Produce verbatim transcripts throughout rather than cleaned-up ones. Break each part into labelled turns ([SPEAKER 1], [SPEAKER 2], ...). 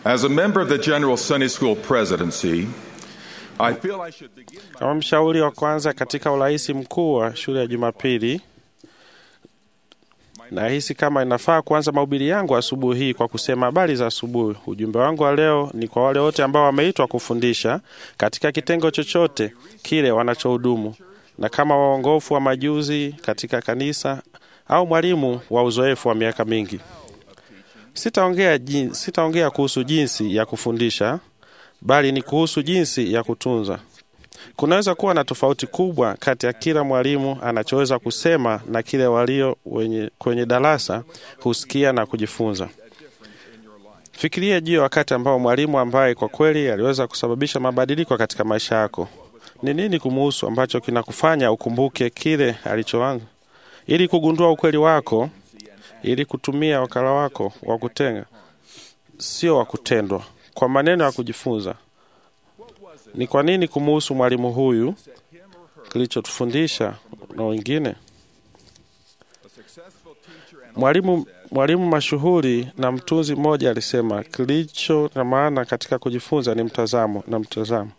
[SPEAKER 1] As a member of the General Sunday School Presidency, I feel I should begin my...
[SPEAKER 2] Kama mshauri wa kwanza katika urais mkuu wa shule ya Jumapili, nahisi kama inafaa kuanza mahubiri yangu asubuhi hii kwa kusema habari za asubuhi. Ujumbe wangu wa leo ni kwa wale wote ambao wameitwa kufundisha katika kitengo chochote kile wanachohudumu, na kama waongofu wa majuzi katika kanisa au mwalimu wa uzoefu wa miaka mingi. Sitaongea jinsi, sitaongea kuhusu jinsi ya kufundisha, bali ni kuhusu jinsi ya kutunza. Kunaweza kuwa na tofauti kubwa kati ya kila mwalimu anachoweza kusema na kile walio wenye, kwenye darasa husikia na kujifunza. Fikiria juu ya wakati ambao mwalimu ambaye kwa kweli aliweza kusababisha mabadiliko katika maisha yako. Ni nini kumuhusu ambacho kinakufanya ukumbuke kile alichoanza? Ili kugundua ukweli wako, ili kutumia wakala wako wa kutenga, sio wa kutendwa, kwa maneno ya kujifunza. Ni kwa nini kumuhusu mwalimu huyu kilichotufundisha na wengine? Mwalimu mwalimu mashuhuri na mtunzi mmoja alisema, kilicho na maana katika kujifunza ni mtazamo na mtazamo.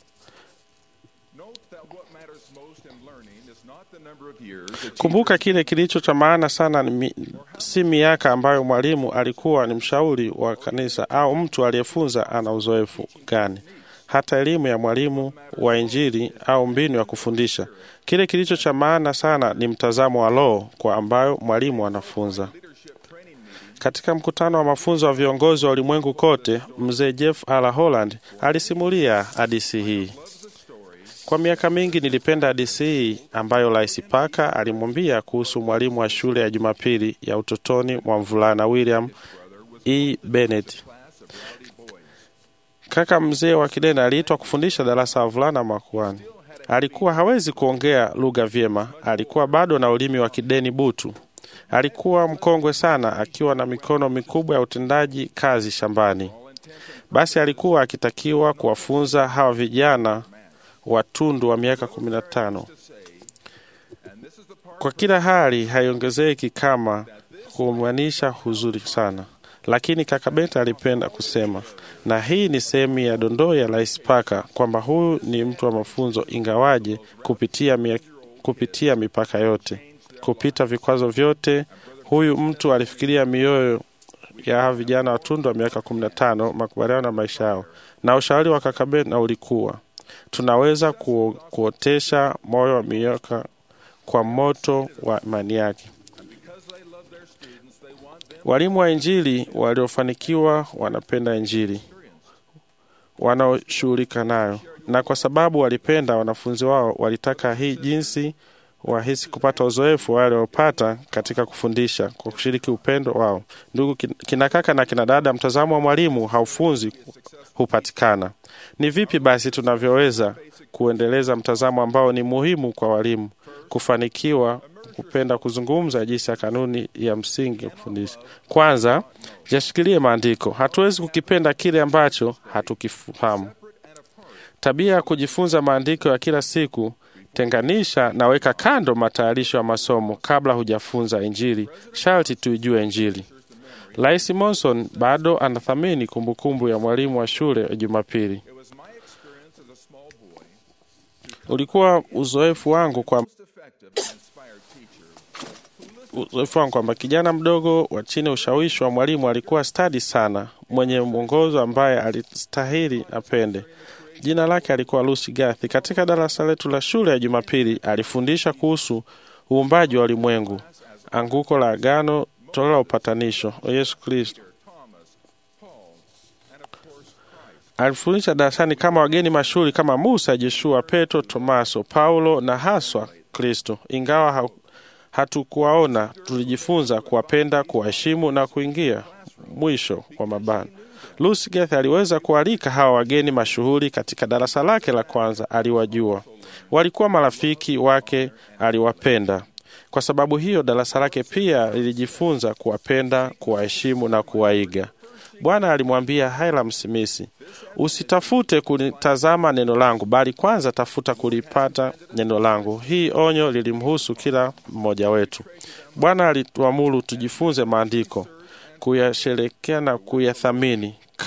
[SPEAKER 2] Kumbuka kile kilicho cha maana sana mi, si miaka ambayo mwalimu alikuwa ni mshauri wa kanisa au mtu aliyefunza ana uzoefu gani. Hata elimu ya mwalimu wa Injili au mbinu ya kufundisha. Kile kilicho cha maana sana ni mtazamo wa roho kwa ambayo mwalimu anafunza. Katika mkutano wa mafunzo wa viongozi wa ulimwengu kote, mzee Jeff Ala Holland alisimulia hadithi hii. Kwa miaka mingi nilipenda hadithi hii ambayo Rais Parker alimwambia kuhusu mwalimu wa shule ya Jumapili ya utotoni mwa mvulana William E. Bennett. Kaka mzee wa kideni aliitwa kufundisha darasa la wavulana makuani. Alikuwa hawezi kuongea lugha vyema, alikuwa bado na ulimi wa kideni butu. Alikuwa mkongwe sana, akiwa na mikono mikubwa ya utendaji kazi shambani. Basi alikuwa akitakiwa kuwafunza hawa vijana watundu wa miaka kumi na tano. Kwa kila hali haiongezeki kama kumaanisha huzuri sana. Lakini kaka Bennett alipenda kusema, na hii ni sehemu ya dondoo ya Rais Parker, kwamba huyu ni mtu wa mafunzo ingawaje kupitia, mia, kupitia mipaka yote, kupita vikwazo vyote. Huyu mtu alifikiria mioyo ya vijana watundu wa miaka kumi na tano, makubaliano na maisha yao. Na ushauri wa kaka Bennett ulikuwa, tunaweza ku, kuotesha moyo wa miaka kwa moto wa imani yake. Walimu wa Injili waliofanikiwa wanapenda Injili wanaoshughulika nayo, na kwa sababu walipenda wanafunzi wao, walitaka hii jinsi wahisi kupata uzoefu wale waliopata katika kufundisha kwa kushiriki upendo wao. Ndugu kina kaka na kina dada, mtazamo wa mwalimu haufunzi hupatikana. Ni vipi basi tunavyoweza kuendeleza mtazamo ambao ni muhimu kwa walimu kufanikiwa kupenda kuzungumza jinsi ya kanuni ya msingi ya kufundisha? Kwanza, jashikilie maandiko. Hatuwezi kukipenda kile ambacho hatukifahamu. Tabia ya kujifunza maandiko ya kila siku. Tenganisha na weka kando matayarisho ya masomo kabla hujafunza Injili. Sharti tuijue Injili. Rais Monson bado anathamini kumbukumbu ya mwalimu wa shule ya Jumapili. Ulikuwa uzoefu wangu kwa uzoefu wangu kwamba kijana mdogo wa chini ushawishi wa mwalimu alikuwa stadi sana, mwenye mwongozo ambaye alistahili apende. Jina lake alikuwa Lucy Gathi. Katika darasa letu la shule ya Jumapili alifundisha kuhusu uumbaji wa ulimwengu, anguko la agano, toleo la upatanisho wa Yesu Kristo. Alifundisha darasani kama wageni mashuhuri kama Musa, Joshua, Petro, Tomaso, Paulo na haswa Kristo. Ingawa hatukuwaona, tulijifunza kuwapenda, kuwaheshimu na kuingia mwisho wa mabano. Lucy Gathi aliweza kualika hawa wageni mashuhuri katika darasa lake la kwanza. Aliwajua, walikuwa marafiki wake, aliwapenda. Kwa sababu hiyo darasa lake pia lilijifunza kuwapenda, kuwaheshimu na kuwaiga. Bwana alimwambia Hiram Smith, usitafute kulitazama neno langu, bali kwanza tafuta kulipata neno langu. Hii onyo lilimhusu kila mmoja wetu. Bwana alituamuru tujifunze maandiko, kuyasherehekea na kuyathamini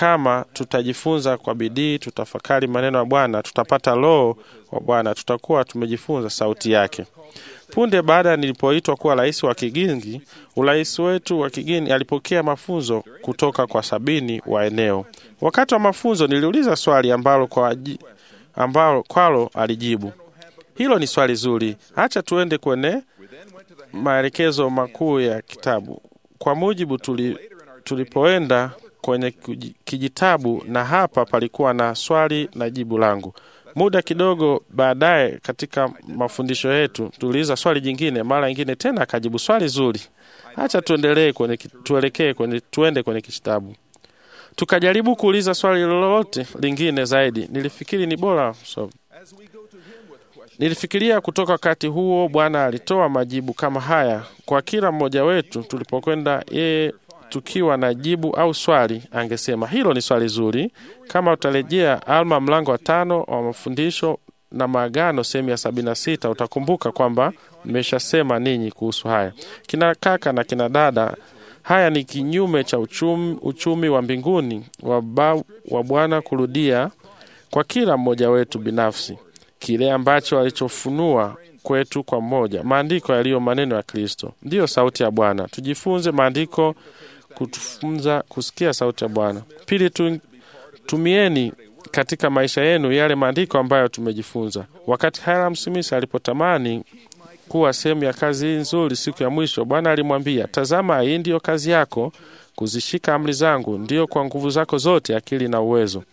[SPEAKER 2] kama tutajifunza kwa bidii, tutafakari maneno ya Bwana, tutapata Roho wa Bwana, tutakuwa tumejifunza sauti yake. Punde baada nilipoitwa kuwa rais wa Kigingi, urais wetu wa Kigini alipokea mafunzo kutoka kwa sabini wa eneo. Wakati wa mafunzo niliuliza swali ambalo kwa ambalo kwalo alijibu. Hilo ni swali zuri. Acha tuende kwenye maelekezo makuu ya kitabu. Kwa mujibu tuli, tulipoenda kwenye kijitabu, na hapa palikuwa na swali na jibu langu. Muda kidogo baadaye katika mafundisho yetu tuliuliza swali jingine, mara nyingine tena akajibu swali zuri. Acha tuendelee kwenye tuelekee kwenye tuende kwenye kitabu. Tukajaribu kuuliza swali lolote lingine zaidi. Nilifikiri ni bora so. Nilifikiria kutoka wakati huo Bwana alitoa majibu kama haya kwa kila mmoja wetu. Tulipokwenda yeye tukiwa na jibu au swali, angesema hilo ni swali zuri. Kama utarejea Alma mlango wa tano wa mafundisho na maagano sehemu ya sabini na sita, utakumbuka kwamba nimeshasema ninyi kuhusu haya. Kina kaka na kina dada, haya ni kinyume cha uchumi, uchumi wa mbinguni wa Bwana kurudia kwa kila mmoja wetu binafsi kile ambacho alichofunua kwetu kwa mmoja. Maandiko yaliyo maneno ya Kristo ndiyo sauti ya Bwana. Tujifunze maandiko kutufunza kusikia sauti ya Bwana. Pili, tu, tumieni katika maisha yenu yale maandiko ambayo tumejifunza. Wakati Hiram Smith alipotamani kuwa sehemu ya kazi nzuri siku ya mwisho, Bwana alimwambia, tazama, hii ndiyo kazi yako, kuzishika amri zangu, ndiyo kwa nguvu zako zote, akili na uwezo.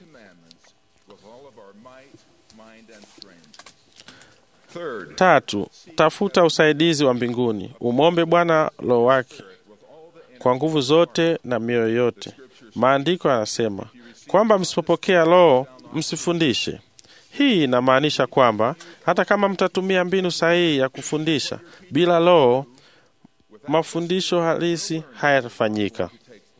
[SPEAKER 2] Tatu, tafuta usaidizi wa mbinguni. Umombe Bwana Roho wake kwa nguvu zote na mioyo yote. Maandiko yanasema kwamba msipopokea Roho msifundishe. Hii inamaanisha kwamba hata kama mtatumia mbinu sahihi ya kufundisha, bila Roho mafundisho halisi hayatafanyika.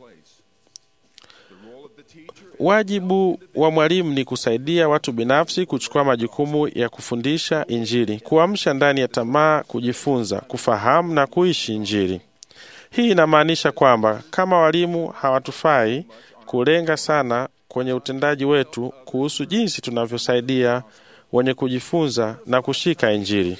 [SPEAKER 2] Wajibu wa mwalimu ni kusaidia watu binafsi kuchukua majukumu ya kufundisha Injili, kuamsha ndani ya tamaa, kujifunza, kufahamu na kuishi Injili. Hii inamaanisha kwamba kama walimu hawatufai kulenga sana kwenye utendaji wetu kuhusu jinsi tunavyosaidia wenye kujifunza na kushika Injili.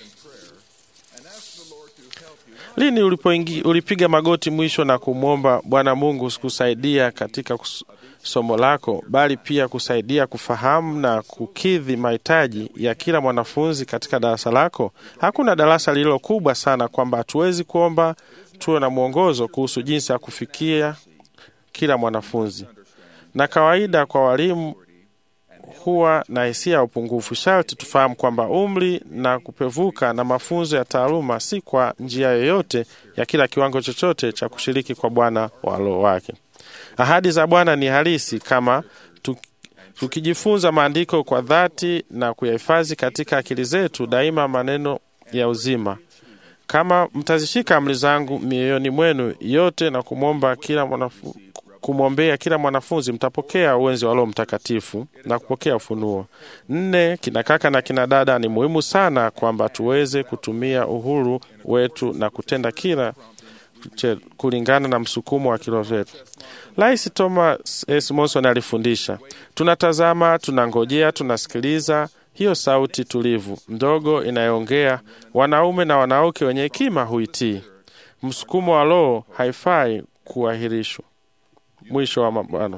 [SPEAKER 2] Lini ulipoingi, ulipiga magoti mwisho na kumwomba Bwana Mungu kusaidia katika somo lako, bali pia kusaidia kufahamu na kukidhi mahitaji ya kila mwanafunzi katika darasa lako? Hakuna darasa lililo kubwa sana kwamba hatuwezi kuomba tuwe na mwongozo kuhusu jinsi ya kufikia kila mwanafunzi. Na kawaida kwa walimu huwa na hisia ya upungufu. Sharti tufahamu kwamba umri na kupevuka na mafunzo ya taaluma si kwa njia yoyote ya kila kiwango chochote cha kushiriki kwa Bwana wa Roho wake. Ahadi za Bwana ni halisi kama tukijifunza maandiko kwa dhati na kuyahifadhi katika akili zetu daima, maneno ya uzima. Kama mtazishika amri zangu mioyoni mwenu yote na kumwomba kila mwanafunzi kumwombea kila mwanafunzi, mtapokea uwenzi wa Roho Mtakatifu na kupokea ufunuo. Nne, kina kaka na kina dada, ni muhimu sana kwamba tuweze kutumia uhuru wetu na kutenda kila kulingana na msukumo wa kiroho wetu. Rais Thomas S. Monson alifundisha, tunatazama, tunangojea, tunasikiliza hiyo sauti tulivu ndogo inayoongea. Wanaume na wanawake wenye hekima huitii. Msukumo wa Roho haifai kuahirishwa. Mwisho wa mabano.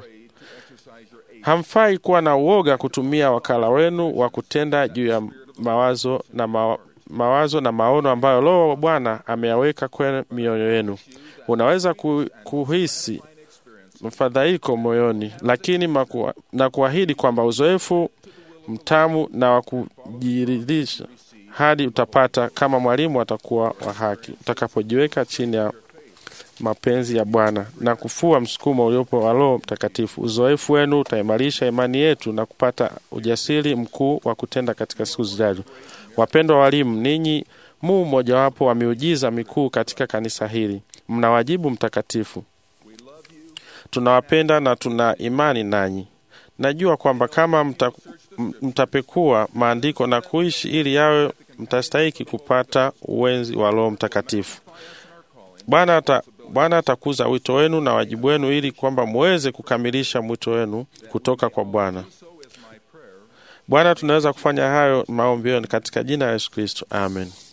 [SPEAKER 2] Hamfai kuwa na uoga kutumia wakala wenu wa kutenda juu ya mawazo na ma, mawazo na maono ambayo Roho wa Bwana ameyaweka kwenye mioyo yenu. Unaweza ku, kuhisi mfadhaiko moyoni, lakini makuwa, na kuahidi kwamba uzoefu mtamu na wa kujiridhisha hadi utapata kama mwalimu atakuwa wa haki utakapojiweka chini ya mapenzi ya Bwana na kufua msukumo uliopo wa Roho Mtakatifu. Uzoefu wenu utaimarisha imani yetu na kupata ujasiri mkuu wa kutenda katika siku zijazo. Wapendwa walimu, ninyi mu mojawapo wa miujiza mikuu katika kanisa hili. Mna wajibu mtakatifu. Tunawapenda na tuna imani nanyi. Najua kwamba kama mta, mtapekua maandiko na kuishi ili yawe, mtastahili kupata uwenzi wa Roho Mtakatifu. Bwana ata Bwana atakuza wito wenu na wajibu wenu ili kwamba muweze kukamilisha mwito wenu kutoka kwa Bwana. Bwana, tunaweza kufanya hayo maombi katika jina la Yesu Kristo. Amen.